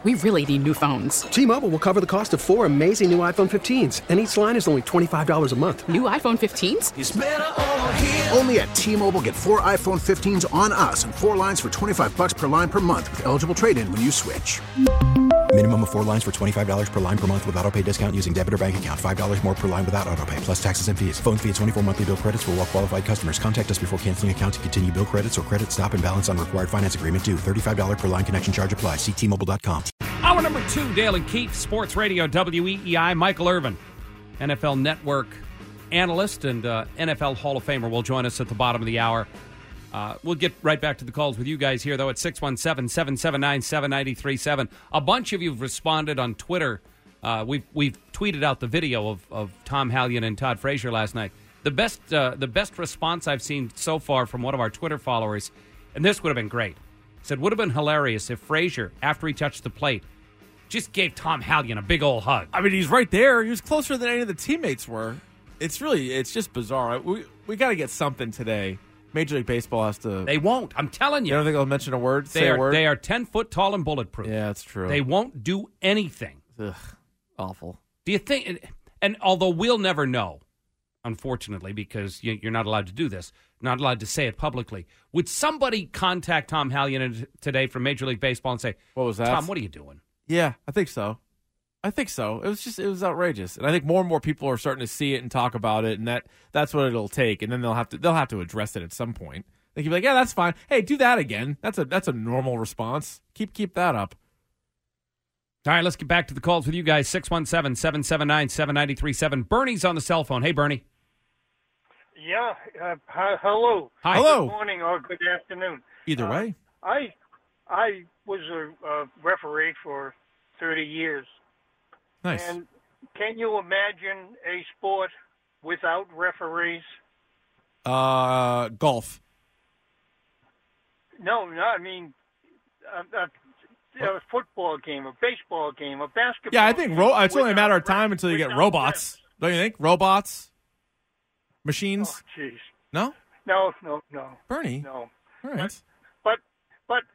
We really need new phones. T-Mobile will cover the cost of 4 amazing new iPhone 15s, and each line is only $25 a month. New iPhone 15s? It's better over here. Only at T-Mobile, get 4 iPhone 15s on us and 4 lines for $25 per line per month with eligible trade-in when you switch. Minimum of 4 lines for $25 per line per month with autopay discount using debit or bank account. $5 more per line without autopay, plus taxes and fees. Phone fee at 24 monthly bill credits for well-qualified customers. Contact us before canceling account to continue bill credits or credit stop and balance on required finance agreement due. $35 per line connection charge applies. See T-Mobile.com. Hour number 2, Dale and Keith, Sports Radio, WEEI. Michael Irvin, NFL Network analyst and NFL Hall of Famer, will join us at the bottom of the hour. We'll get right back to the calls with you guys here, though, at 617-779-7937. A bunch of you have responded on Twitter. We've tweeted out the video of Tom Hallion and Todd Frazier last night. The best response I've seen so far from one of our Twitter followers, and this would have been great, said, would have been hilarious if Frazier, after he touched the plate, just gave Tom Hallion a big old hug. I mean, he's right there. He was closer than any of the teammates were. It's just bizarre. We got to get something today. Major League Baseball has to. They won't. I'm telling you. You don't think they'll mention a word? Say a word? They are 10 foot tall and bulletproof. Yeah, that's true. They won't do anything. Ugh, awful. Do you think? And although we'll never know, unfortunately, because you're not allowed to do this, not allowed to say it publicly. Would somebody contact Tom Hallion today from Major League Baseball and say, "What was that, Tom? What are you doing?" Yeah, I think so. It was outrageous, and I think more and more people are starting to see it and talk about it, and that's what it'll take. And then they'll have to address it at some point. They can be like, "Yeah, that's fine. Hey, do that again. That's a normal response. Keep that up." All right, let's get back to the calls with you guys. 617-779-7937. Bernie's on the cell phone. Hey, Bernie. Yeah. Hello. Hi. Hello. Good morning or good afternoon. Either way. I was a referee for 30 years. Nice. And can you imagine a sport without referees? Golf. No, I mean a football game, a baseball game, a basketball Yeah, I think game it's only a matter of without time until you get without robots. refs. Don't you think? Robots? Machines? Oh, jeez. No? No. Bernie? No. All right. But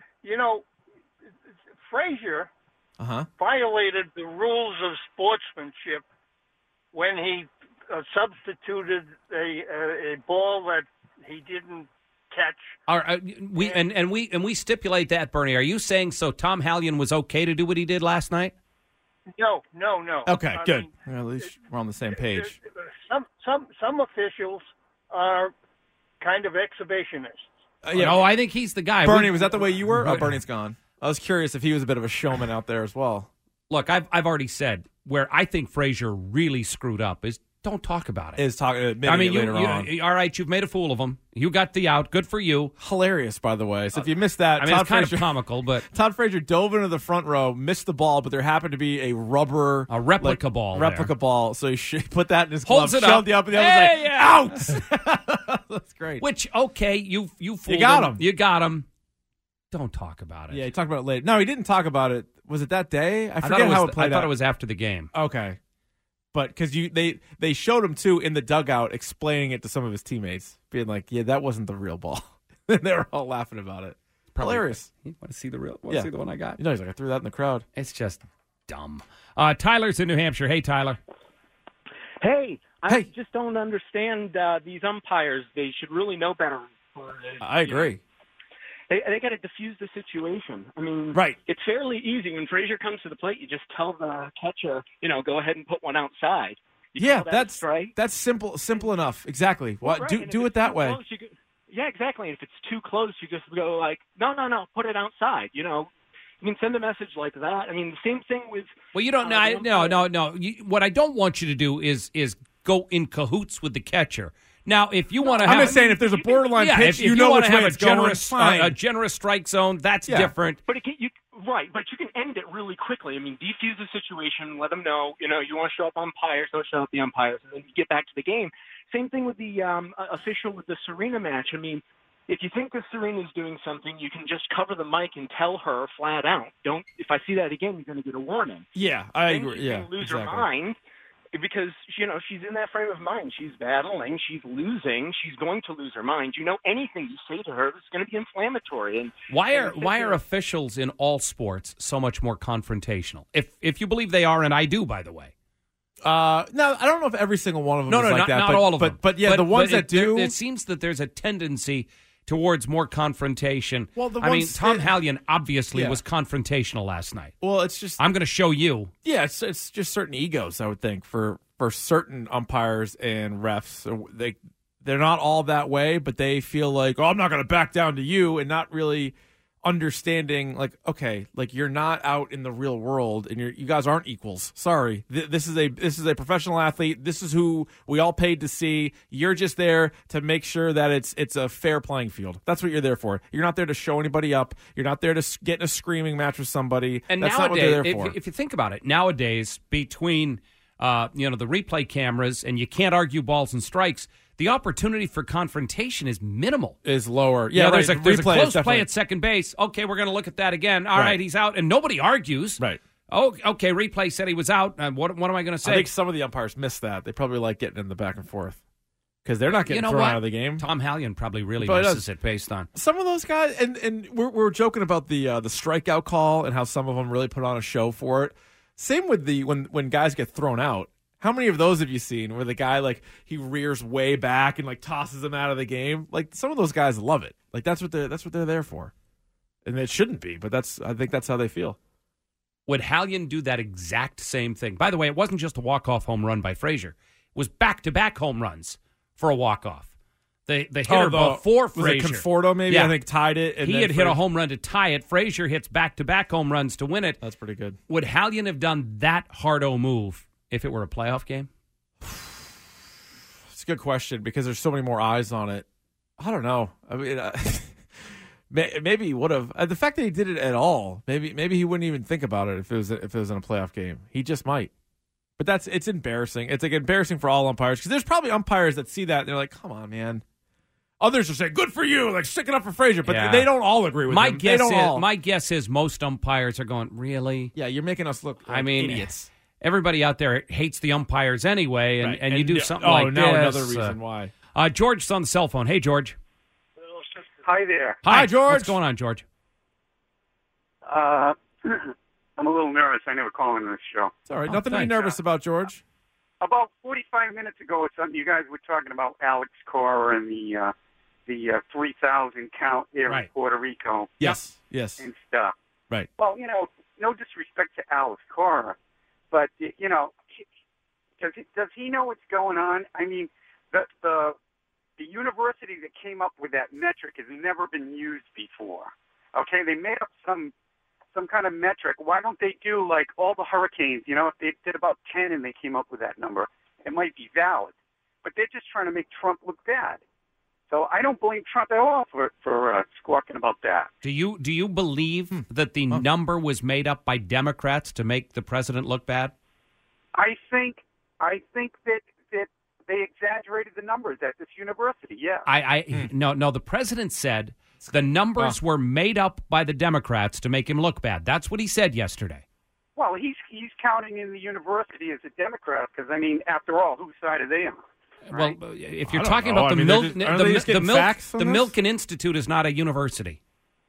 Frazier Uh-huh. violated the rules of sportsmanship when he substituted a ball that he didn't catch. All right, we stipulate that, Bernie. Are you saying so Tom Hallion was okay to do what he did last night? No. Okay, I good. mean, Well, at least we're on the same page. Some officials are kind of exhibitionists. No, I think he's the guy. Bernie, was that the way you were? Oh, Bernie's gone. I was curious if he was a bit of a showman out there as well. Look, I've already said where I think Frazier really screwed up is don't talk about it. Later on. All right, you've made a fool of him. You got the out. Good for you. Hilarious, by the way. So if you missed that, it's kind of comical, but Todd Frazier dove into the front row, missed the ball, but there happened to be a replica ball. So he put that in his Holds glove, it shoved it up, and the other was out. That's great. Which you fooled You got him. You got him. Don't talk about it. Yeah, he talked about it later. No, he didn't talk about it. Was it that day? I forget how it played out. I thought it was after the game. Okay. But because they showed him, too, in the dugout explaining it to some of his teammates, being like, yeah, that wasn't the real ball. And they were all laughing about it. Hilarious. You want to see the real? Want to see the one I got? He's like, I threw that in the crowd. It's just dumb. Tyler's in New Hampshire. Hey, Tyler. Hey, I just don't understand these umpires. They should really know better. I agree. They got to diffuse the situation. I mean, right. It's fairly easy. When Frazier comes to the plate, you just tell the catcher, go ahead and put one outside. That's simple enough. Exactly. Right. Do it that way. Yeah, exactly. And if it's too close, you just go like, no, put it outside. You can send a message like that. I mean, the same thing with. Well, you don't. No. What I don't want you to do is go in cahoots with the catcher. Now, if you want to, I'm just saying, if there's a borderline pitch, if you want to have a generous strike zone, that's different. But but you can end it really quickly. I mean, defuse the situation, let them know, you want to show up umpires, don't show up the umpires, and then you get back to the game. Same thing with the official with the Serena match. I mean, if you think that Serena's doing something, you can just cover the mic and tell her flat out. If I see that again, you're going to get a warning. Yeah, I agree. You can lose her mind. because, she's in that frame of mind. She's battling. She's losing. She's going to lose her mind. Anything you say to her is going to be inflammatory. And why are officials in all sports so much more confrontational? If you believe they are, and I do, by the way. No, I don't know if every single one of them is like that. Not all of them. But the ones that do. It seems that there's a tendency towards more confrontation. Well, Tom Hallion obviously was confrontational last night. Well, it's just I'm going to show you. Yeah, it's just certain egos, I would think, for certain umpires and refs. They're not all that way, but they feel like, I'm not going to back down to you, and not really understanding, like, okay, like you're not out in the real world, and you guys aren't equals. Sorry, this is a professional athlete. This is who we all paid to see. You're just there to make sure that it's a fair playing field. That's what you're there for. You're not there to show anybody up. You're not there to get in a screaming match with somebody. And that's nowadays, not what they're there for. If you think about it, nowadays between the replay cameras and you can't argue balls and strikes, the opportunity for confrontation is minimal. Is lower. Yeah, there's a close definitely play at second base. Okay, we're going to look at that again. All right, he's out, and nobody argues. Right. Oh, okay, replay said he was out. What am I going to say? I think some of the umpires miss that. They probably like getting in the back and forth because they're not getting thrown out of the game. Tom Hallion probably really misses it based on some of those guys. And we're joking about the strikeout call and how some of them really put on a show for it. Same with when guys get thrown out. How many of those have you seen where the guy, like, he rears way back and, like, tosses him out of the game? Like, some of those guys love it. Like, that's what they're there for. And it shouldn't be, but I think that's how they feel. Would Hallion do that exact same thing? By the way, it wasn't just a walk-off home run by Frazier. It was back-to-back home runs for a walk-off. The hitter before Frazier. Was it Conforto maybe? Yeah. I think tied it. And he had hit a home run to tie it. Frazier hits back-to-back home runs to win it. That's pretty good. Would Hallion have done that hard-o move if it were a playoff game? It's a good question because there's so many more eyes on it. I don't know. I mean, maybe he would have. The fact that he did it at all, maybe he wouldn't even think about it if it was in a playoff game. He just might. But it's embarrassing. It's like embarrassing for all umpires because there's probably umpires that see that and they're like, "Come on, man." Others are saying, "Good for you," like sticking up for Frazier, but they don't all agree with him. My guess is most umpires are going, "Really? Yeah, you're making us look like idiots." Everybody out there hates the umpires anyway, and you do something like this. Another reason why. George's on the cell phone. Hey, George. Hi there. Hi, George. What's going on, George? I'm a little nervous. I never call into this show. It's all right. Nothing to be nervous about, George. About 45 minutes ago or something, you guys were talking about Alex Cora and the 3,000 count there in Puerto Rico. Yes. And stuff. Right. Well, no disrespect to Alex Cora, but, does he know what's going on? I mean, the university that came up with that metric has never been used before. Okay, they made up some kind of metric. Why don't they do like all the hurricanes? If they did about 10 and they came up with that number, it might be valid. But they're just trying to make Trump look bad. So I don't blame Trump at all for squawking about that. Do you believe that the number was made up by Democrats to make the president look bad? I think that they exaggerated the numbers at this university. Yeah. No. The president said the numbers were made up by the Democrats to make him look bad. That's what he said yesterday. Well, he's counting in the university as a Democrat because after all, whose side are they on? Right? Well, if you're talking about the Milken Institute is not a university.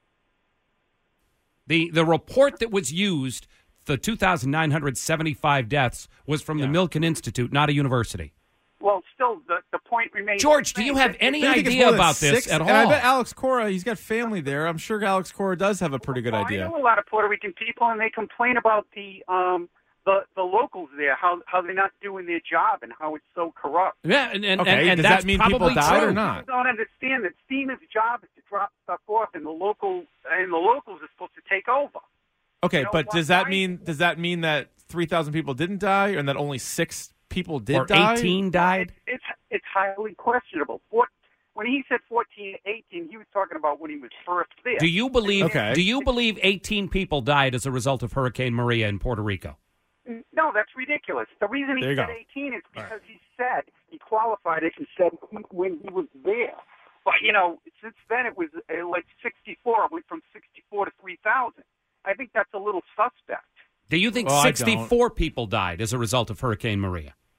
The report that was used, the 2,975 deaths, was from the Milken Institute, not a university. Well, still, the point remains. George, do you have any idea about this at all? And I bet Alex Cora, he's got family there. I'm sure Alex Cora does have a pretty good idea. I know a lot of Puerto Rican people, and they complain about the locals there, how they're not doing their job and how it's so corrupt. Yeah, and does that's that mean probably people died true. or not? People don't understand that FEMA's job is to drop stuff off, and the locals are supposed to take over. Okay, but does that mean that 3,000 people didn't die, and that only 6 people did die? Or 18 died? It's highly questionable. When he said 14 to 18, he was talking about when he was first there. Do you believe 18 people died as a result of Hurricane Maria in Puerto Rico? No, that's ridiculous. The reason he said 18 is because he qualified it and said when he was there. But, since then it was like 64. It went from 64 to 3,000. I think that's a little suspect. Do you think 64 people died as a result of Hurricane Maria?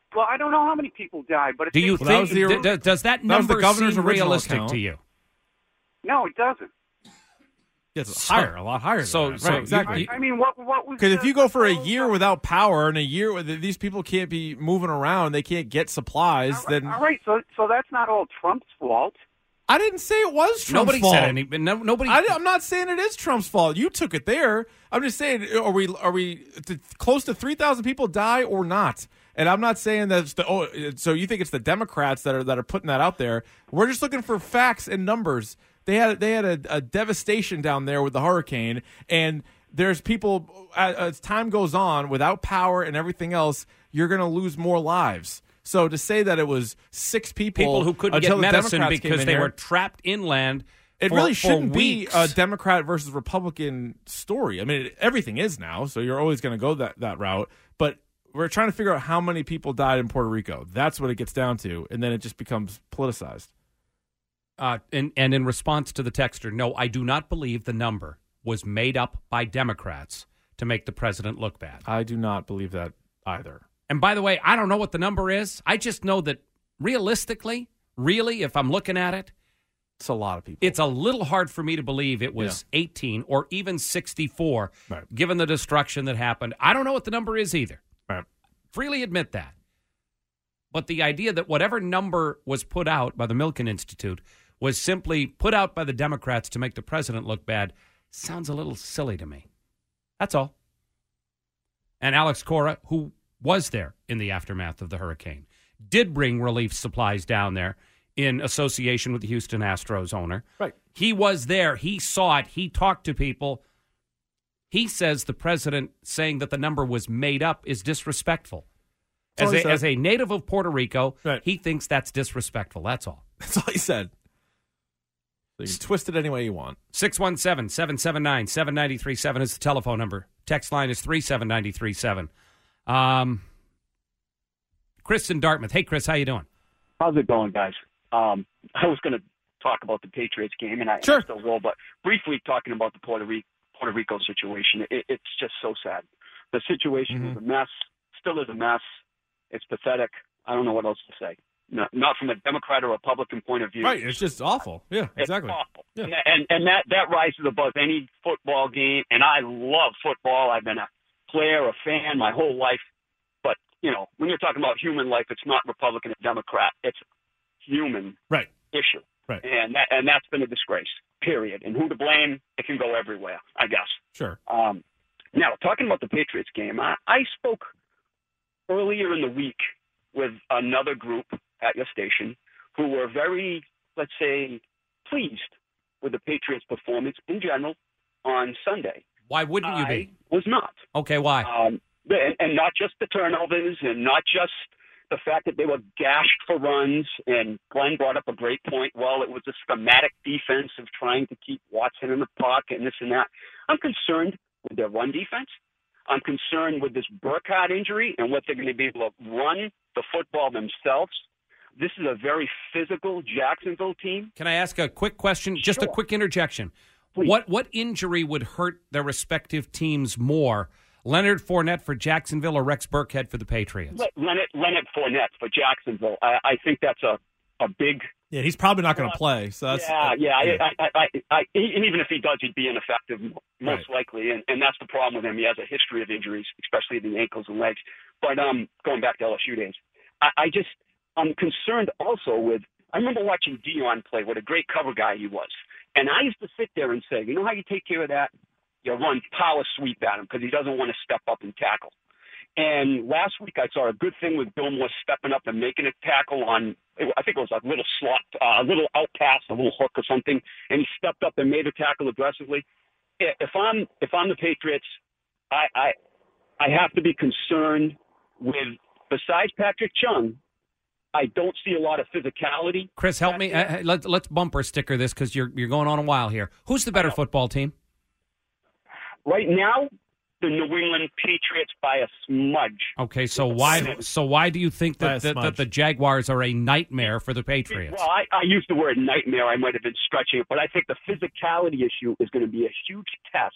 Well, I don't know how many people died, but Do you Well, that was think the- does that that was the number governor's seem original realistic account. to you? No, it doesn't. It's So- higher, a lot higher. so- than that. so right, you- exactly. I mean, what was? Because if the- you go for a the- year without power and a year where these people can't be moving around, they can't get supplies, then all right, so that's not all Trump's fault. I didn't say it was Trump's Nobody fault. said any. Nobody. I'm not saying it is Trump's fault. You took it there. I'm just saying, are we close to 3,000 people die or not? And I'm not saying that it's so you think it's the Democrats that are putting that out there. We're just looking for facts and numbers. They had a devastation down there with the hurricane, and there's people as time goes on without power and everything else, you're going to lose more lives. So to say that it was 6 people who couldn't until get the medicine Democrats came because in they here, were trapped inland. it for- really for shouldn't be weeks. a Democrat versus Republican story. I mean, everything is now, so you're always going to go that route. But we're trying to figure out how many people died in Puerto Rico. That's what it gets down to, and then it just becomes politicized. And in response to the texter, no, I do not believe the number was made up by Democrats to make the president look bad. I do not believe that either. And by the way, I don't know what the number is. I just know that realistically, really, if I'm looking at it, It's a lot of people. it's a little hard for me to believe it was 18 or even 64, Right. given the destruction that happened. I don't know what the number is either. Right. Freely admit that. But the idea that whatever number was put out by the Milken Institute was simply put out by the Democrats to make the president look bad sounds a little silly to me. That's all. And Alex Cora, who was there in the aftermath of the hurricane, did bring relief supplies down there in association with the Houston Astros owner. Right. He was there. He saw it. He talked to people. He says the president saying that the number was made up is disrespectful. That's all he said. As a native of Puerto Rico, Right. he thinks that's disrespectful. That's all. That's all he said. So you can twist it any way you want. 617-779-7937 is the telephone number. Text line is 37937. Chris in Dartmouth. Hey, Chris, how you doing? How's it going, guys? I was going to talk about the Patriots game, and I Sure. still will, but briefly talking about the Puerto Rico situation, it's just so sad. The situation is a mess, still is a mess. It's pathetic. I don't know what else to say. Not from a Democrat or Republican point of view. Right. It's just awful. Yeah, exactly. It's awful. Yeah. And that rises above any football game, and I love football. I've been a player, a fan my whole life. But, you know, when you're talking about human life, it's not Republican or Democrat. It's human Right. issue. Right. And that's been a disgrace, period. And who to blame, it can go everywhere, I guess. Sure. Now, talking about the Patriots game, I spoke earlier in the week with another group at your station who were very, let's say, pleased with the Patriots' performance in general on Sunday. Why wouldn't you be? I was not. Okay, why? And not just the turnovers and not just the fact that they were gashed for runs. And Glenn brought up a great point. Well, it was a schematic defense of trying to keep Watson in the pocket and this and that. I'm concerned with their run defense. I'm concerned with this Burkhardt injury and what they're going to be able to run the football themselves. This is a very physical Jacksonville team. Can I ask a quick question? Just a Sure. quick interjection. Please. What injury would hurt their respective teams more? Leonard Fournette for Jacksonville or Rex Burkhead for the Patriots? Leonard Fournette for Jacksonville. I think that's a big. Yeah, he's probably not going to play. So that's And even if he does, he'd be ineffective most likely. And that's the problem with him. He has a history of injuries, especially the ankles and legs. But going back to LSU days, I'm concerned also with. I remember watching Dion play. What a great cover guy he was. And I used to sit there and say, you know how you take care of that? You run power sweep at him because he doesn't want to step up and tackle. And last week I saw a good thing with Bill Moore stepping up and making a tackle on, I think it was a little slot, a little out pass, a little hook or something, and he stepped up and made a tackle aggressively. If I'm the Patriots, I have to be concerned with, besides Patrick Chung, I don't see a lot of physicality. Chris, help me. Let's bumper sticker this because you're going on a while here. Who's the better football team? Right now, the New England Patriots by a smudge. Okay, so why do you think that the Jaguars are a nightmare for the Patriots? Well, I used the word nightmare. I might have been stretching it, but I think the physicality issue is going to be a huge test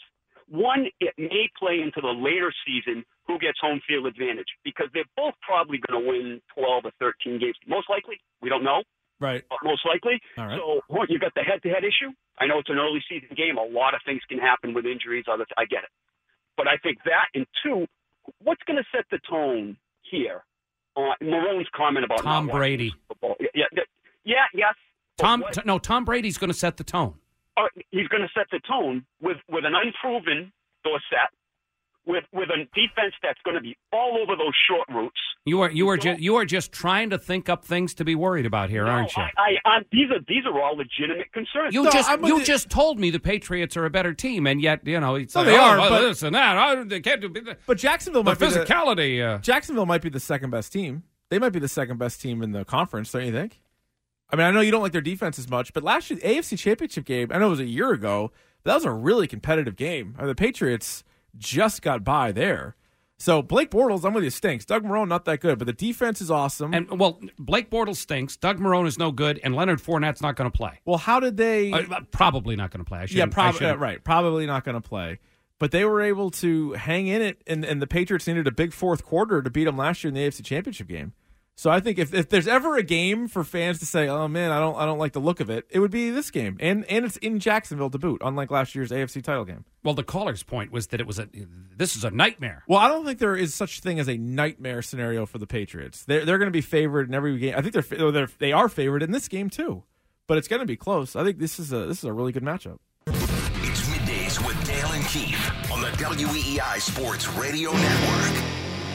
One, it may play into the later season who gets home field advantage because they're both probably going to win 12 or 13 games. Most likely. We don't know. Right. But most likely. All right. So you've got the head-to-head issue. I know it's an early season game. A lot of things can happen with injuries. I get it. But I think that, and two, what's going to set the tone here? Marone's comment about Tom not watching Brady. Super Bowl. Yes. Tom Brady's going to set the tone. He's going to set the tone with an unproven Dorsett, with a defense that's going to be all over those short routes. You are just trying to think up things to be worried about here, aren't you? These are all legitimate concerns. You just told me the Patriots are a better team, and yet it's they are. But this and that. They can't do. But Jacksonville might physicality. Jacksonville might be the second best team. They might be the second best team in the conference, don't you think? I mean, I know you don't like their defense as much, but last year, the AFC Championship game, I know it was a year ago, but that was a really competitive game. The Patriots just got by there. So Blake Bortles, I'm with you, stinks. Doug Marrone, not that good, but the defense is awesome. And Blake Bortles stinks. Doug Marrone is no good, and Leonard Fournette's not going to play. Well, how did they? Probably not going to play. Right. Probably not going to play. But they were able to hang in it, and the Patriots needed a big fourth quarter to beat them last year in the AFC Championship game. So I think if there's ever a game for fans to say, "Oh man, I don't like the look of it," it would be this game, and it's in Jacksonville to boot, unlike last year's AFC title game. Well, the caller's point was that this is a nightmare. Well, I don't think there is such thing as a nightmare scenario for the Patriots. They're going to be favored in every game. I think they are favored in this game too, but it's going to be close. I think this is a really good matchup. It's Middays with Dale and Keith on the WEEI Sports Radio Network.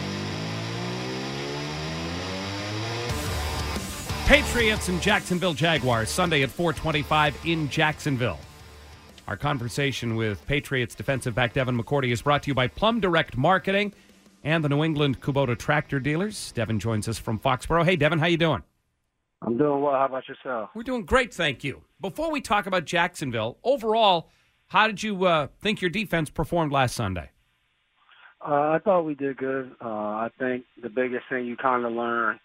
Patriots and Jacksonville Jaguars, Sunday at 4:25 in Jacksonville. Our conversation with Patriots defensive back Devin McCourty is brought to you by Plum Direct Marketing and the New England Kubota Tractor Dealers. Devin joins us from Foxborough. Hey, Devin, how you doing? I'm doing well. How about yourself? We're doing great, thank you. Before we talk about Jacksonville, overall, how did you think your defense performed last Sunday? I thought we did good. I think the biggest thing you kind of learn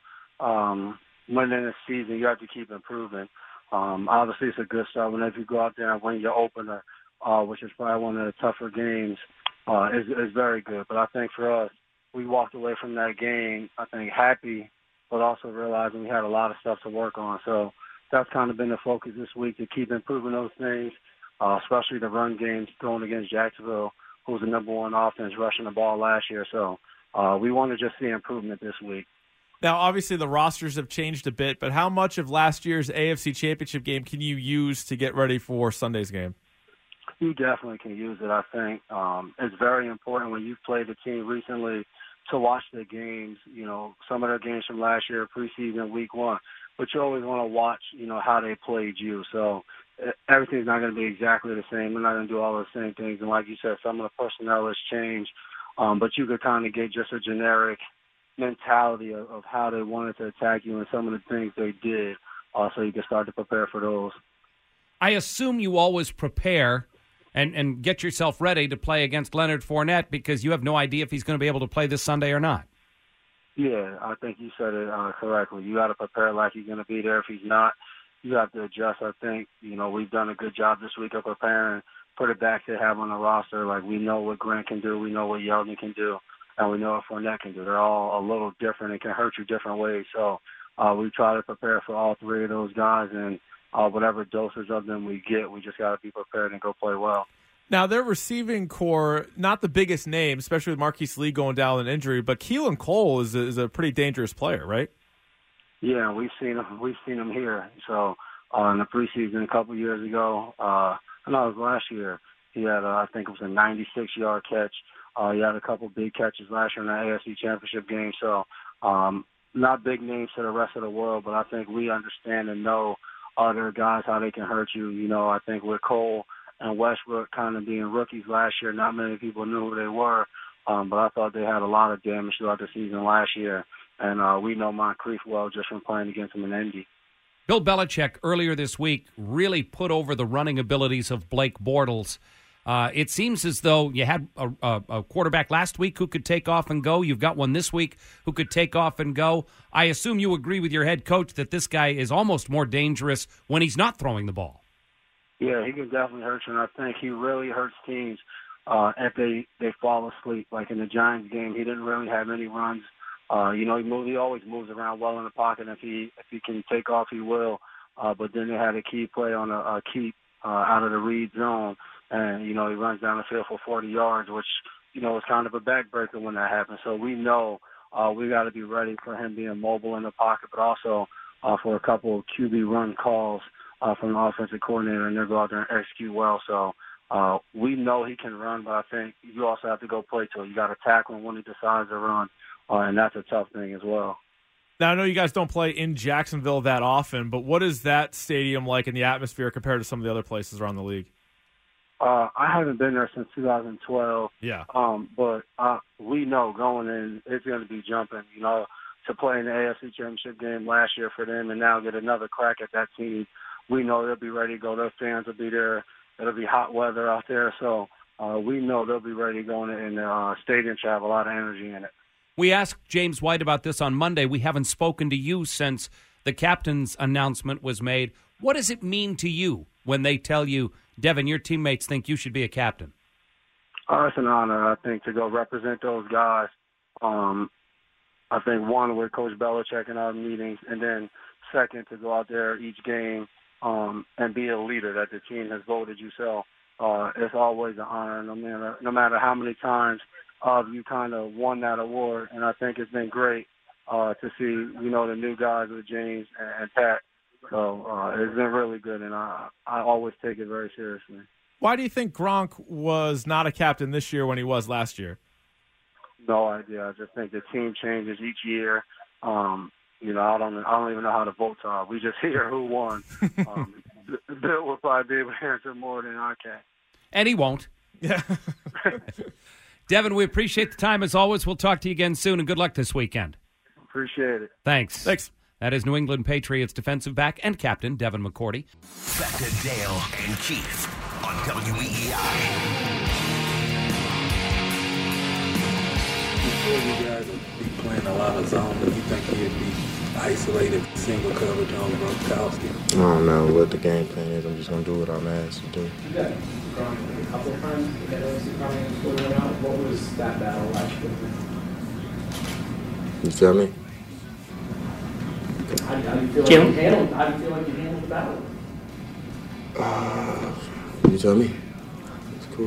winning in the season, you have to keep improving. Obviously, it's a good start whenever you go out there and win your opener, which is probably one of the tougher games, is very good. But I think for us, we walked away from that game, I think, happy, but also realizing we had a lot of stuff to work on. So that's kind of been the focus this week, to keep improving those things, especially the run games going against Jacksonville, who was the number one offense rushing the ball last year. So we want to just see improvement this week. Now, obviously, the rosters have changed a bit, but how much of last year's AFC Championship game can you use to get ready for Sunday's game? You definitely can use it, I think. It's very important when you've played the team recently to watch the games, some of their games from last year, preseason, week one. But you always want to watch, how they played you. So everything's not going to be exactly the same. We're not going to do all the same things. And like you said, some of the personnel has changed. But you could kind of get just a generic mentality of how they wanted to attack you and some of the things they did, so you can start to prepare for those. I assume you always prepare and get yourself ready to play against Leonard Fournette because you have no idea if he's going to be able to play this Sunday or not. Yeah, I think you said it correctly. You got to prepare like he's going to be there. If he's not, you have to adjust. I think, we've done a good job this week of preparing, put it back to have on the roster. Like, we know what Grant can do. We know what Yeldon can do. And we know what Fournette can do. They're all a little different and can hurt you different ways. So we try to prepare for all three of those guys, and whatever doses of them we get, we just got to be prepared and go play well. Now, their receiving core, not the biggest name, especially with Marquise Lee going down with an injury, but Keelan Cole is a pretty dangerous player, right? Yeah, we've seen him here. So in the preseason a couple years ago, I know it was last year, he had, I think it was a 96-yard catch. He had a couple big catches last year in the AFC Championship game. So not big names to the rest of the world, but I think we understand and know other guys, how they can hurt you. I think with Cole and Westbrook kind of being rookies last year, not many people knew who they were, but I thought they had a lot of damage throughout the season last year. And we know Moncrief well just from playing against him in Indy. Bill Belichick earlier this week really put over the running abilities of Blake Bortles. It seems as though you had a quarterback last week who could take off and go. You've got one this week who could take off and go. I assume you agree with your head coach that this guy is almost more dangerous when he's not throwing the ball. Yeah, he can definitely hurt you, and I think he really hurts teams if they fall asleep. Like in the Giants game, he didn't really have any runs. He always moves around well in the pocket. If he can take off, he will. But then they had a key play on a keep out of the read zone, and he runs down the field for 40 yards, which is kind of a backbreaker when that happens. So we know we got to be ready for him being mobile in the pocket, but also for a couple of QB run calls from the offensive coordinator, and they'll go out there and execute well. So we know he can run, but I think you also have to go play to it. You got to tackle him when he decides to run, and that's a tough thing as well. Now, I know you guys don't play in Jacksonville that often, but what is that stadium like in the atmosphere compared to some of the other places around the league? I haven't been there since 2012. Yeah. But we know going in, it's going to be jumping. To play in the AFC Championship game last year for them and now get another crack at that team, we know they'll be ready to go. Their fans will be there. It'll be hot weather out there. So we know they'll be ready to go in the stadium to have a lot of energy in it. We asked James White about this on Monday. We haven't spoken to you since the captain's announcement was made. What does it mean to you when they tell you, Devin, your teammates think you should be a captain? It's an honor, I think, to go represent those guys. I think, one, with Coach Belichick in our meetings, and then second, to go out there each game and be a leader that the team has voted you. So it's always an honor, no matter how many times you kind of won that award. And I think it's been great to see, the new guys with James and Pat. So it's been really good, and I always take it very seriously. Why do you think Gronk was not a captain this year when he was last year? No idea. I just think the team changes each year. I don't even know how the votes are. We just hear who won. Bill will probably be able to answer more than I can. And he won't. Yeah. Devin, we appreciate the time as always. We'll talk to you again soon, and good luck this weekend. Appreciate it. Thanks. That is New England Patriots defensive back and captain Devin McCourty. Back to Dale and Keith on WEEI. Before you guys will be playing a lot of zone, but you think he'd be isolated, single coverage on Gronkowski? I don't know what the game plan is. I'm just going to do what I'm asked to do. You got Gronk a couple of times. You got Gronk out. What was that battle like? You feel me? How do you feel like you handled the battle? You tell me. It's cool.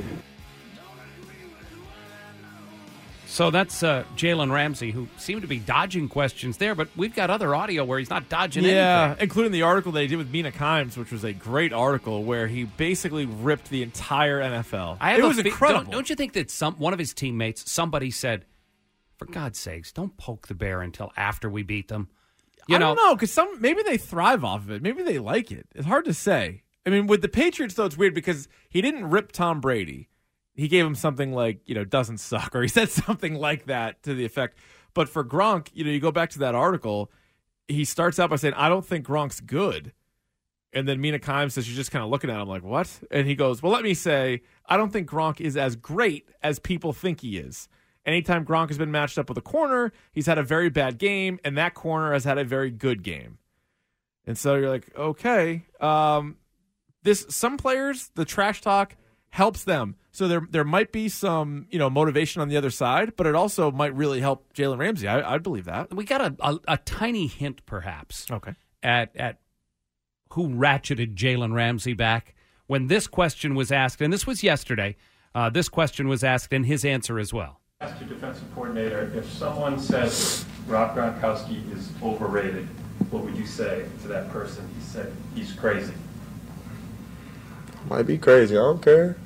So that's Jalen Ramsey, who seemed to be dodging questions there, but we've got other audio where he's not dodging anything. Yeah, including the article that he did with Mina Kimes, which was a great article where he basically ripped the entire NFL. It was incredible. Don't you think that one of his teammates, somebody said, for God's sakes, don't poke the bear until after we beat them? I don't know, because maybe they thrive off of it. Maybe they like it. It's hard to say. I mean, with the Patriots, though, it's weird because he didn't rip Tom Brady. He gave him something like, doesn't suck, or he said something like that to the effect. But for Gronk, you go back to that article, he starts out by saying, I don't think Gronk's good. And then Mina Kimes says, she's just kind of looking at him like, what? And he goes, well, let me say, I don't think Gronk is as great as people think he is. Anytime Gronk has been matched up with a corner, he's had a very bad game, and that corner has had a very good game. And so you're like, okay. Some players, the trash talk helps them. So there might be some motivation on the other side, but it also might really help Jalen Ramsey. I believe that. We got a tiny hint, perhaps, okay, at who ratcheted Jalen Ramsey back when this question was asked, and this was yesterday. This question was asked, and his answer as well. Ask your defensive coordinator, if someone says Rob Gronkowski is overrated, what would you say to that person? He said he's crazy. Might be crazy. I don't care.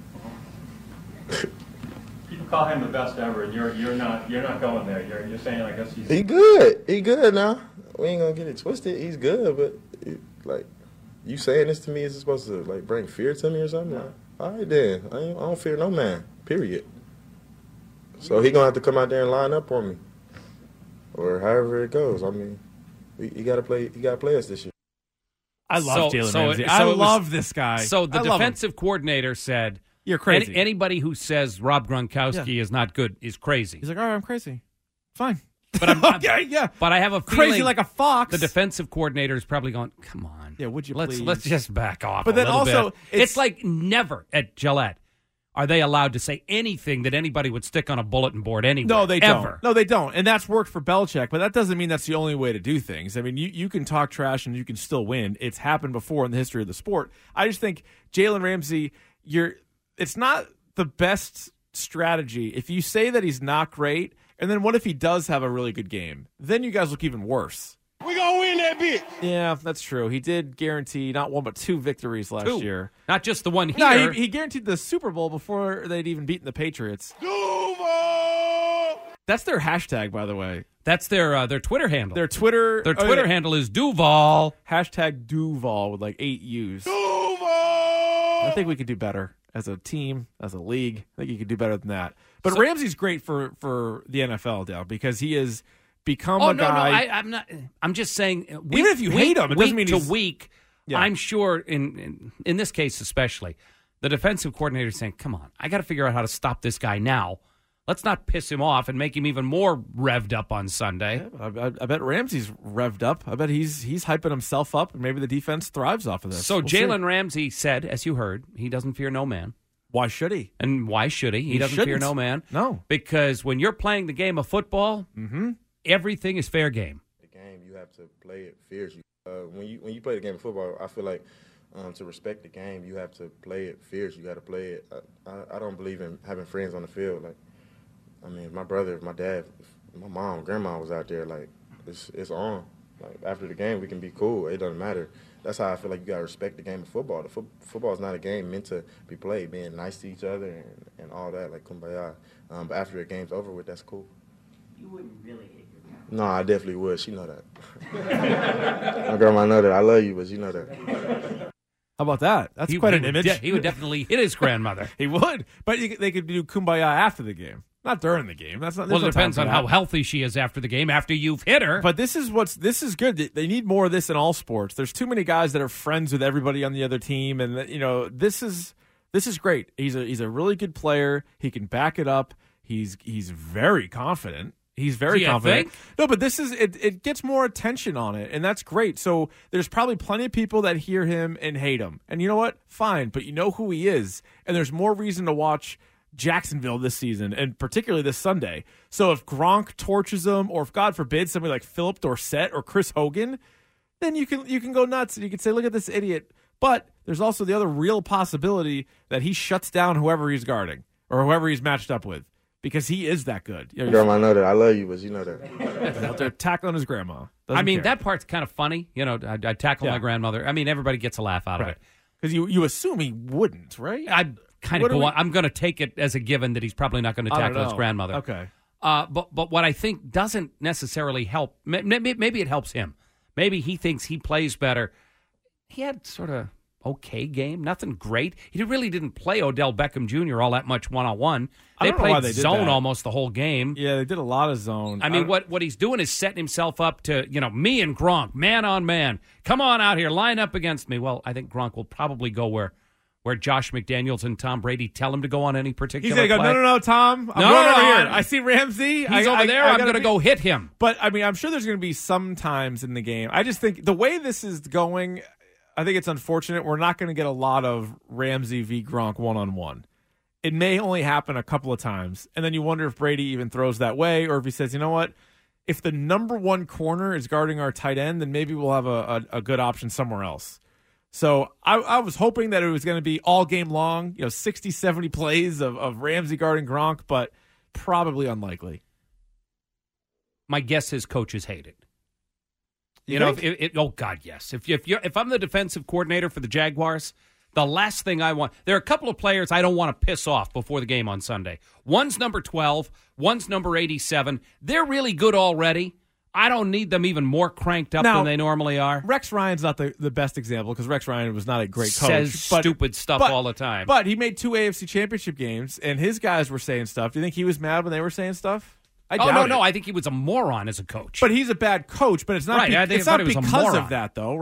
People call him the best ever, and you're not going there. You're saying, I guess he good. He good now. We ain't gonna get it twisted. He's good, but you saying this to me is supposed to bring fear to me or something? No. All right then, I don't fear no man. Period. So he gonna have to come out there and line up for me, or however it goes. I mean, he gotta play. He gotta play us this year. I love Jalen Ramsey. I love this guy. So the defensive coordinator said, "You're crazy. Anybody who says Rob Gronkowski is not good is crazy." He's like, "All right, I'm crazy. Fine." But But I have a feeling crazy like a fox. The defensive coordinator is probably going, "Come on, would you let's just back off." But then also, it's like never at Gillette. are they allowed to say anything that anybody would stick on a bulletin board anywhere. No, they ever. don't. No, they don't. And that's worked for Belichick, but that doesn't mean that's the only way to do things. I mean, you can talk trash and you can still win. It's happened before in the history of the sport. I just think Jalen Ramsey, it's not the best strategy if you say that he's not great, and then what if he does have a really good game? Then you guys look even worse. We gonna win that bitch. Yeah, that's true. He did guarantee not one but 2 victories last year. Not just the one here. No, he guaranteed the Super Bowl before they'd even beaten the Patriots. Duval! That's their hashtag, by the way. That's their Twitter handle. Their Twitter handle is Duval. Hashtag Duval with like 8 U's. Duval! I think we could do better as a team, as a league. I think you could do better than that. But Ramsey's great for the NFL, Dale, because he has become a guy. I'm not. I'm just saying. Even if you hate him, it doesn't mean week he's to week. Yeah. I'm sure in this case especially, the defensive coordinator is saying, "Come on, I got to figure out how to stop this guy now. Let's not piss him off and make him even more revved up on Sunday." Yeah, I bet Ramsey's revved up. I bet he's hyping himself up, and maybe the defense thrives off of this. So Jalen Ramsey said, as you heard, he doesn't fear no man. Why should he? And why should he? He doesn't fear no man. No. Because when you're playing the game of football, everything is fair game. The game, you have to play it fierce. When you play the game of football, I feel like to respect the game, you have to play it fierce. You got to play it. I don't believe in having friends on the field. Like, I mean, my brother, my dad, my mom, grandma was out there. Like, it's on. Like, after the game, we can be cool. It doesn't matter. That's how I feel like you got to respect the game of football. Football is not a game meant to be played, being nice to each other and all that, like kumbaya. But after the game's over with, that's cool. You wouldn't really hit your grandma. No, I definitely would. She know that. My grandma know that. I love you, but she know that. How about that? That's quite an image. He would definitely hit his grandmother. He would. But they could do kumbaya after the game. Not during the game. That's not. Well, it depends on how healthy she is after the game, after you've hit her. But this is good. They need more of this in all sports. There's too many guys that are friends with everybody on the other team, and this is great. He's a really good player. He can back it up. He's very confident. He's very confident. Think? No, but this is it gets more attention on it, and that's great. So there's probably plenty of people that hear him and hate him. And you know what? Fine, but you know who he is, and there's more reason to watch Jacksonville this season, and particularly this Sunday. So if Gronk torches him, or if God forbid somebody like Philip Dorsett or Chris Hogan, then you can go nuts and you can say, look at this idiot. But there's also the other real possibility that he shuts down whoever he's guarding or whoever he's matched up with, because he is that good. Grandma, I know that. I love you, but you know that. Out there tackling his grandma. I mean, that part's kind of funny. I tackle my grandmother. I mean, everybody gets a laugh out of it. Because you assume he wouldn't, right? I'm going to take it as a given that he's probably not going to tackle his grandmother. Okay. But what I think doesn't necessarily help, maybe it helps him. Maybe he thinks he plays better. He had sort of okay game, nothing great. He really didn't play Odell Beckham Jr. all that much one-on-one. They played zone almost the whole game. Yeah, they did a lot of zone. I mean, what he's doing is setting himself up to, me and Gronk, man on man. Come on out here, line up against me. Well, I think Gronk will probably go where Josh McDaniels and Tom Brady tell him to go on any particular play. He's going to go, no, Tom. I'm going over here. I see Ramsey. He's over there. I'm going to go hit him. But, I mean, I'm sure there's going to be some times in the game. I just think the way this is going, I think it's unfortunate. We're not going to get a lot of Ramsey v. Gronk one-on-one. It may only happen a couple of times. And then you wonder if Brady even throws that way, or if he says, you know what? If the number one corner is guarding our tight end, then maybe we'll have a good option somewhere else. So I was hoping that it was going to be all game long, 60, 70 plays of Ramsey guarding Gronk, but probably unlikely. My guess is coaches hate it. Oh God, yes. If I'm the defensive coordinator for the Jaguars, the last thing I want, there are a couple of players I don't want to piss off before the game on Sunday. One's number 12, one's number 87. They're really good already. I don't need them even more cranked up than they normally are. Rex Ryan's not the best example, because Rex Ryan was not a great coach. Says stupid stuff all the time. But he made 2 AFC championship games, and his guys were saying stuff. Do you think he was mad when they were saying stuff? I doubt it. I think he was a moron as a coach. But he's a bad coach, but it's not, it's not because of that, though, right?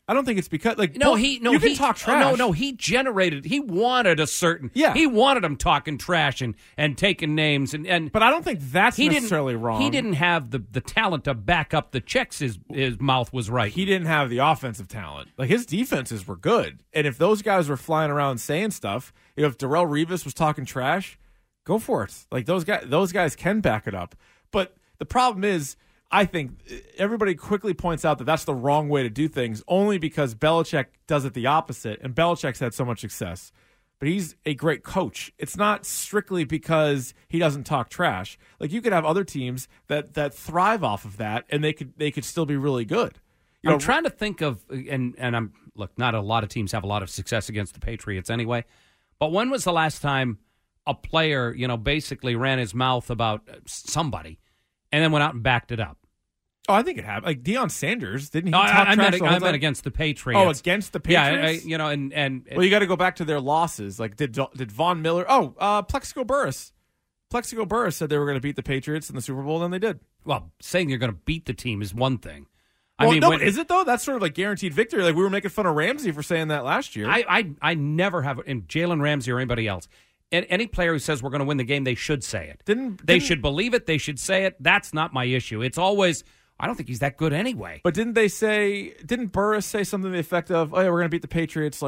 I don't think it's because you can talk trash. He wanted a certain. Yeah. He wanted them talking trash and taking names and. But I don't think that's necessarily wrong. He didn't have the talent to back up the checks. His mouth was right. He didn't have the offensive talent. Like his defenses were good, and if those guys were flying around saying stuff, if Darrelle Revis was talking trash, go for it. Like those guys can back it up. But the problem is, I think everybody quickly points out that that's the wrong way to do things, only because Belichick does it the opposite, and Belichick's had so much success. But he's a great coach. It's not strictly because he doesn't talk trash. Like you could have other teams that thrive off of that, and they could still be really good. I'm trying to think of, and I'm not a lot of teams have a lot of success against the Patriots anyway. But when was the last time a player, basically ran his mouth about somebody, and then went out and backed it up? Oh, I think it happened. Like Deion Sanders, didn't he? No, talk I trash meant against the Patriots. Oh, against the Patriots. Yeah, and well, you got to go back to their losses. Like, did Von Miller? Oh, Plexico Burress. Plexico Burress said they were going to beat the Patriots in the Super Bowl, and then they did. Well, saying you're going to beat the team is one thing. But is it though? That's sort of like guaranteed victory. Like we were making fun of Ramsey for saying that last year. I never have, in Jalen Ramsey or anybody else. Any player who says we're going to win the game, they should say it. They should believe it. They should say it. That's not my issue. It's always, I don't think he's that good anyway. But didn't Burris say something to the effect of, oh, yeah, we're going to beat the Patriots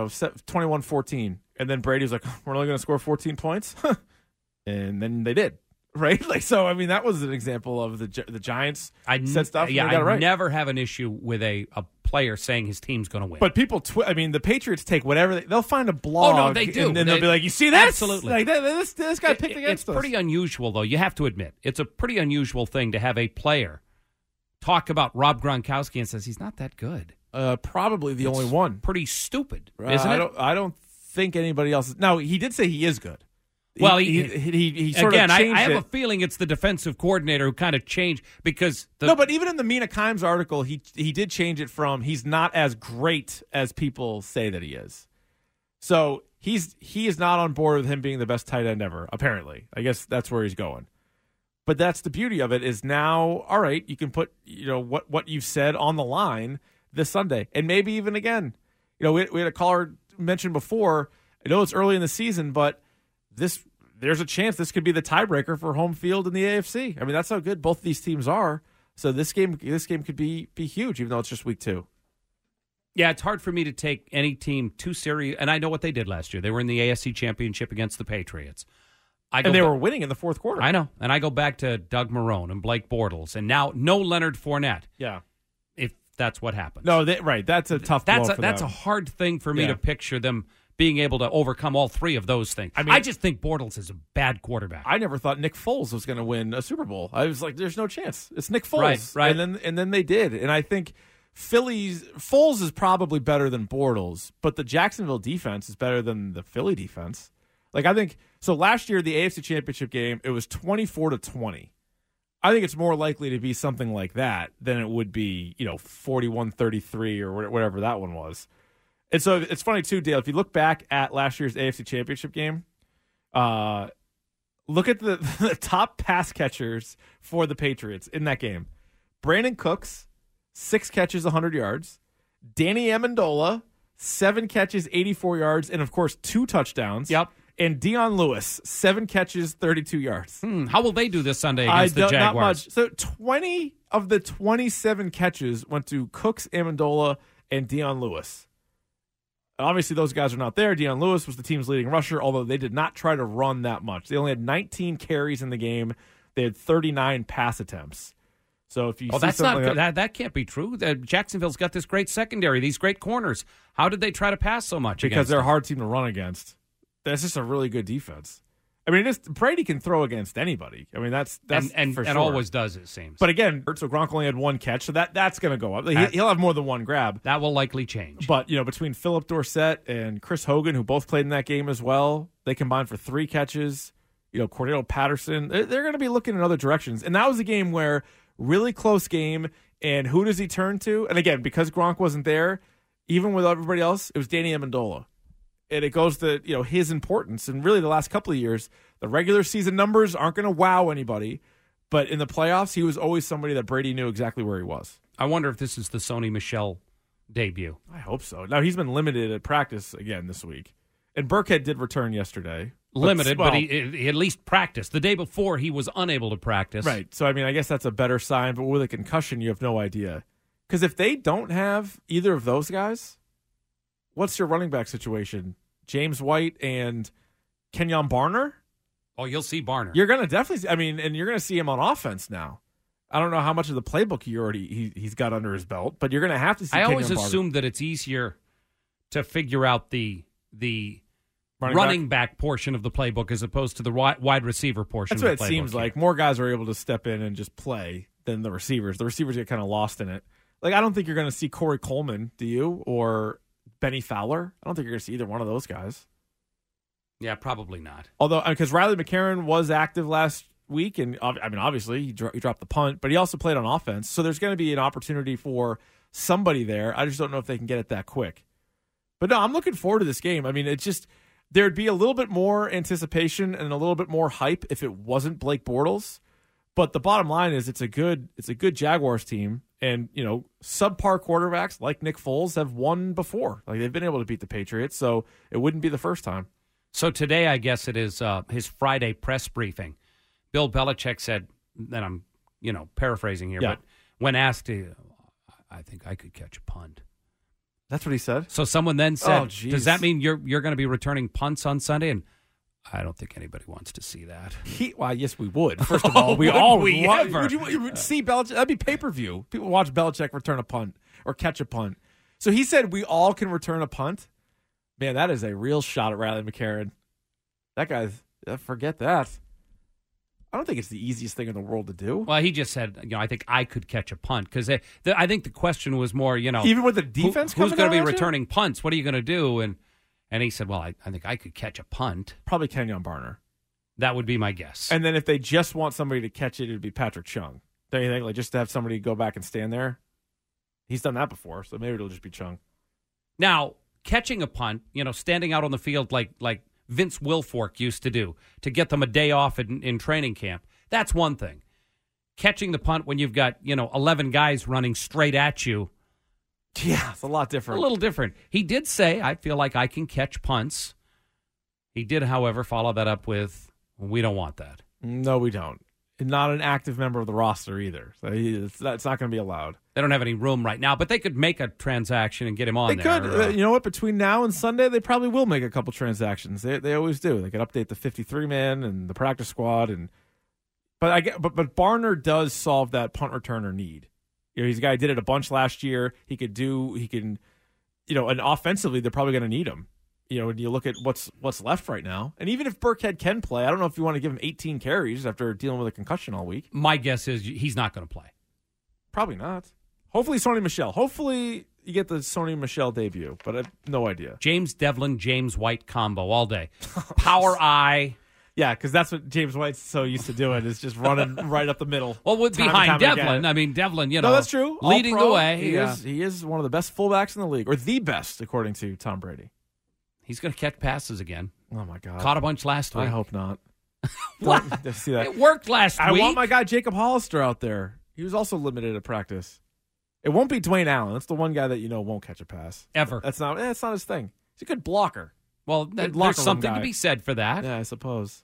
21-14. And then Brady was like, we're only going to score 14 points? And then they did. Right? That was an example of the Giants said stuff. Yeah, and they got it right. Never have an issue with a player saying his team's going to win. But people, the Patriots take whatever they'll find a blog. Oh no, they do. And then they'll be like, "You see that? Absolutely. Like this guy picked against us." It's pretty unusual, though. You have to admit, it's a pretty unusual thing to have a player talk about Rob Gronkowski and says he's not that good. Probably the only one. Pretty stupid, isn't it? I don't think anybody else. Now he did say he is good. Well, he sort again, of changed I have it. a feeling it's the defensive coordinator who kind of changed because but even in the Mina Kimes article, he did change it from he's not as great as people say that he is. So he is not on board with him being the best tight end ever. Apparently, I guess that's where he's going. But that's the beauty of it is now, all right, you can put what you've said on the line this Sunday, and maybe even again. We had a caller mention before. I know it's early in the season, but there's a chance this could be the tiebreaker for home field in the AFC. That's how good both of these teams are. So this game could be huge, even though it's just week 2. Yeah, it's hard for me to take any team too serious. And I know what they did last year. They were in the AFC Championship against the Patriots. And they were winning in the fourth quarter. I know. And I go back to Doug Marrone and Blake Bortles, and now no Leonard Fournette. Yeah. If that's what happens. No, right. That's a tough blow for That's them. a hard thing for me to picture them being able to overcome all three of those things. I just think Bortles is a bad quarterback. I never thought Nick Foles was going to win a Super Bowl. I was like, there's no chance. It's Nick Foles. Right. And then they did. And I think Foles is probably better than Bortles, but the Jacksonville defense is better than the Philly defense. I think so. Last year, the AFC Championship game, it was 24-20. I think it's more likely to be something like that than it would be, 41-33 or whatever that one was. And so it's funny, too, Dale, if you look back at last year's AFC Championship game, look at the top pass catchers for the Patriots in that game. Brandon Cooks, 6 catches, 100 yards. Danny Amendola, 7 catches, 84 yards, and, of course, 2 touchdowns. Yep. And Dion Lewis, 7 catches, 32 yards. How will they do this Sunday against the Jaguars? Not much. So 20 of the 27 catches went to Cooks, Amendola, and Dion Lewis. Obviously, those guys are not there. Dion Lewis was the team's leading rusher, although they did not try to run that much. They only had 19 carries in the game. They had 39 pass attempts. So if you see that's something not that can't be true. Jacksonville's got this great secondary, these great corners. How did they try to pass so much? Because they're a hard team to run against. That's just a really good defense. Brady can throw against anybody. That's and for sure. always does, it seems. But again, so Gronk only had 1 catch, so that's going to go up. He'll have more than 1 grab. That will likely change. But between Philip Dorsett and Chris Hogan, who both played in that game as well, they combined for 3 catches. Cordero Patterson, they're going to be looking in other directions. And that was a game where really close game. And who does he turn to? And again, because Gronk wasn't there, even with everybody else, it was Danny Amendola. And it goes to his importance. And really the last couple of years, the regular season numbers aren't going to wow anybody. But in the playoffs, he was always somebody that Brady knew exactly where he was. I wonder if this is the Sony Michel debut. I hope so. Now, he's been limited at practice again this week. And Burkhead did return yesterday. Limited, but he at least practiced. The day before, he was unable to practice. Right. So, I mean, I guess that's a better sign. But with a concussion, you have no idea. Because if they don't have either of those guys, what's your running back situation? James White and Kenyon Barner? Oh, you'll see Barner. You're going to definitely see, and you're going to see him on offense now. I don't know how much of the playbook he's got under his belt, but you're going to have to see I Kenyon always Barner. assume that it's easier to figure out the running back portion of the playbook as opposed to the wide receiver portion That's of what the it playbook. seems like. More guys are able to step in and just play than the receivers. The receivers get kind of lost in it. Like, I don't think you're going to see Corey Coleman, do you? Or Benny Fowler? I don't think you're going to see either one of those guys. Yeah, probably not. Although, because Riley McCarron was active last week, and obviously he dropped the punt, but he also played on offense. So there's going to be an opportunity for somebody there. I just don't know if they can get it that quick. But no, I'm looking forward to this game. I mean, it's just there'd be a little bit more anticipation and a little bit more hype if it wasn't Blake Bortles. But the bottom line is it's a good Jaguars team, and subpar quarterbacks like Nick Foles have won before. Like, they've been able to beat the Patriots, so it wouldn't be the first time. So today, I guess it is his Friday press briefing. Bill Belichick said, and I'm paraphrasing here, but when asked, I think I could catch a punt. That's what he said? So someone then said, Oh, geez. does that mean you're going to be returning punts on Sunday? And I don't think anybody wants to see that. Well, yes, we would. First of all, we all would. Ever? Would you see Belichick? That'd be pay-per-view. People watch Belichick return a punt or catch a punt. So he said we all can return a punt. Man, that is a real shot at Riley McCarron. That guy's, forget that. I don't think it's the easiest thing in the world to do. Well, he just said, I think I could catch a punt. Because I think the question was more, even with the defense who's coming going to be at you? returning punts? What are you going to do? And he said, well, I think I could catch a punt. Probably Kenyon Barner. That would be my guess. And then if they just want somebody to catch it, it would be Patrick Chung. Don't you think? Like, just to have somebody go back and stand there? He's done that before, so maybe it'll just be Chung. Now, catching a punt, standing out on the field like Vince Wilfork used to do to get them a day off in training camp, that's one thing. Catching the punt when you've got, 11 guys running straight at you. Yeah, it's a lot different. A little different. He did say, I feel like I can catch punts. He did, however, follow that up with, we don't want that. No, we don't. Not an active member of the roster either. So that's not going to be allowed. They don't have any room right now, but they could make a transaction and get him on there. They could. You know what? Between now and Sunday, they probably will make a couple transactions. They always do. They could update the 53-man and the practice squad. But Barner does solve that punt returner need. He's a guy who did it a bunch last year. And offensively, they're probably going to need him. When you look at what's left right now. And even if Burkhead can play, I don't know if you want to give him 18 carries after dealing with a concussion all week. My guess is he's not going to play. Probably not. Hopefully Sony Michel. Hopefully you get the Sony Michel debut, but I have no idea. James Devlin, James White combo all day. Power eye. Yeah, because that's what James White's so used to doing, is just running right up the middle. Well, behind Devlin, Devlin, No, that's true. Leading the way. He is one of the best fullbacks in the league, or the best, according to Tom Brady. He's going to catch passes again. Oh, my God. Caught a bunch last week. I hope not. What? See that. It worked last week. I want my guy Jacob Hollister out there. He was also limited at practice. It won't be Dwayne Allen. That's the one guy that won't catch a pass. Ever. That's not his thing. He's a good blocker. Well, there's something to be said for that. Yeah, I suppose.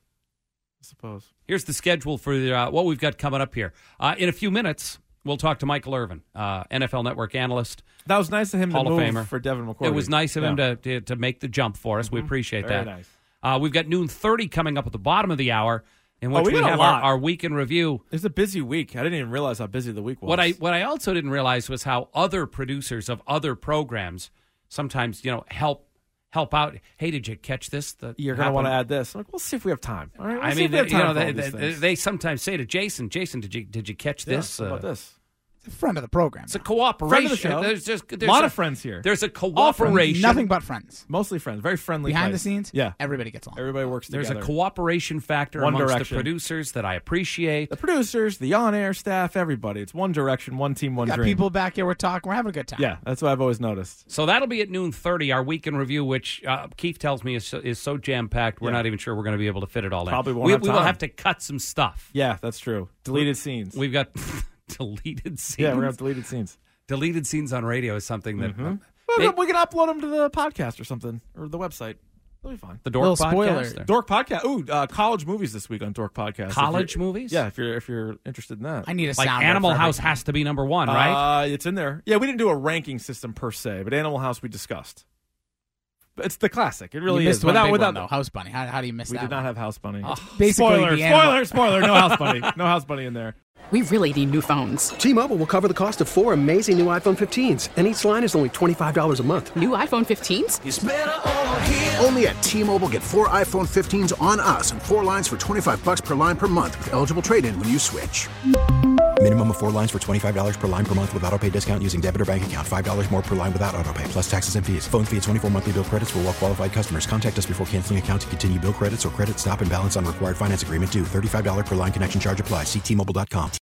Here's the schedule for what we've got coming up here. In a few minutes, we'll talk to Michael Irvin, NFL Network analyst. That was nice of him Hall to of move Famer. for Devin McCourty. It was nice of him to make the jump for us. We appreciate Very that. Nice. We've got noon 30 coming up at the bottom of the hour, in which we got a have lot. our week in review. It's a busy week. I didn't even realize how busy the week was. What I also didn't realize was how other producers of other programs sometimes help out. Hey, did you catch this? You're going to want to add this. I'm like, we'll see if we have time. All right, I mean, they sometimes say to Jason, did you catch this? How about this? It's a friend of the program. It's a cooperation. Friend of the show. There's a lot of friends here. There's a cooperation. Nothing but friends. Mostly friends. Very friendly. Behind place. the scenes, yeah, everybody gets along. Everybody works together. There's a cooperation factor One amongst direction. the producers that I appreciate. The producers, the on-air staff, everybody. It's one direction, one team, one got dream. people back here. We're talking. We're having a good time. Yeah, that's what I've always noticed. So that'll be at noon 30, our week in review, which Keith tells me is so jam-packed, we're not even sure we're going to be able to fit it all in. Probably won't we have will time. have to cut some stuff. Yeah, that's true. Deleted scenes. We've got deleted scenes. Yeah, we're going to have deleted scenes. Deleted scenes on radio is something that we can upload them to the podcast or something, or the website. It'll be fine. The Dork Podcast. Or? Dork Podcast. Ooh, college movies this week on Dork Podcast. College movies? Yeah, if you're interested in that. I need a like sound. Animal House has to be number one, right? It's in there. Yeah, we didn't do a ranking system per se, but Animal House we discussed. It's the classic. It really is. Without though, House Bunny. How do you miss that? We did not have House Bunny. Basically, spoiler. No House Bunny. No House Bunny in there. We really need new phones. T-Mobile will cover the cost of 4 amazing new iPhone 15s, and each line is only $25 a month. New iPhone 15s? It's better over here. Only at T-Mobile, get 4 iPhone 15s on us and 4 lines for $25 per line per month with eligible trade-in when you switch. Minimum of 4 lines for $25 per line per month with autopay discount using debit or bank account. $5 more per line without autopay, plus taxes and fees. Phone fee at 24 monthly bill credits for well-qualified customers. Contact us before canceling account to continue bill credits or credit stop and balance on required finance agreement due. $35 per line connection charge applies. See T-Mobile.com.